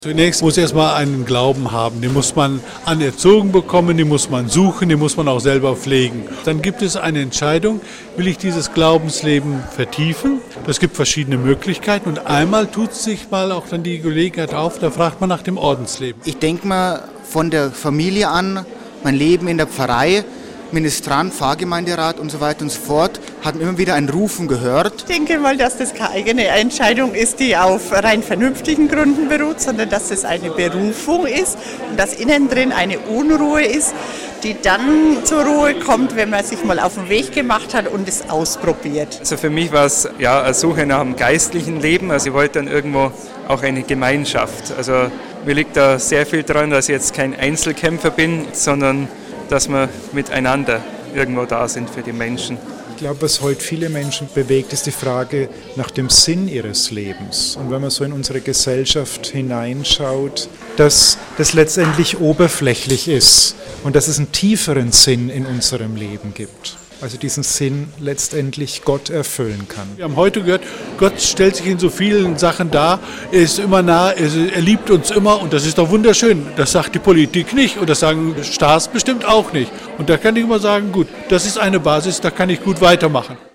Zunächst muss erstmal einen Glauben haben, den muss man anerzogen bekommen, den muss man suchen, den muss man auch selber pflegen. Dann gibt es eine Entscheidung, will ich dieses Glaubensleben vertiefen? Es gibt verschiedene Möglichkeiten und einmal tut sich mal auch dann die Gelegenheit auf, da fragt man nach dem Ordensleben. Ich denke mal von der Familie an, mein Leben in der Pfarrei, Ministrant, Pfarrgemeinderat und so weiter und so fort, hat immer wieder ein Rufen gehört. Ich denke mal, dass das keine eigene Entscheidung ist, die auf rein vernünftigen Gründen beruht, sondern dass es eine Berufung ist und dass innen drin eine Unruhe ist, die dann zur Ruhe kommt, wenn man sich mal auf den Weg gemacht hat und es ausprobiert. Also für mich war es eine Suche nach einem geistlichen Leben. Also ich wollte dann irgendwo auch eine Gemeinschaft. Also mir liegt da sehr viel dran, dass ich jetzt kein Einzelkämpfer bin, sondern dass wir miteinander irgendwo da sind für die Menschen. Ich glaube, was heute viele Menschen bewegt, ist die Frage nach dem Sinn ihres Lebens. Und wenn man so in unsere Gesellschaft hineinschaut, dass das letztendlich oberflächlich ist und dass es einen tieferen Sinn in unserem Leben gibt. Also diesen Sinn letztendlich Gott erfüllen kann. Wir haben heute gehört, Gott stellt sich in so vielen Sachen dar, er ist immer nah, er liebt uns immer und das ist doch wunderschön. Das sagt die Politik nicht und das sagen Stars bestimmt auch nicht. Und da kann ich immer sagen, gut, das ist eine Basis, da kann ich gut weitermachen.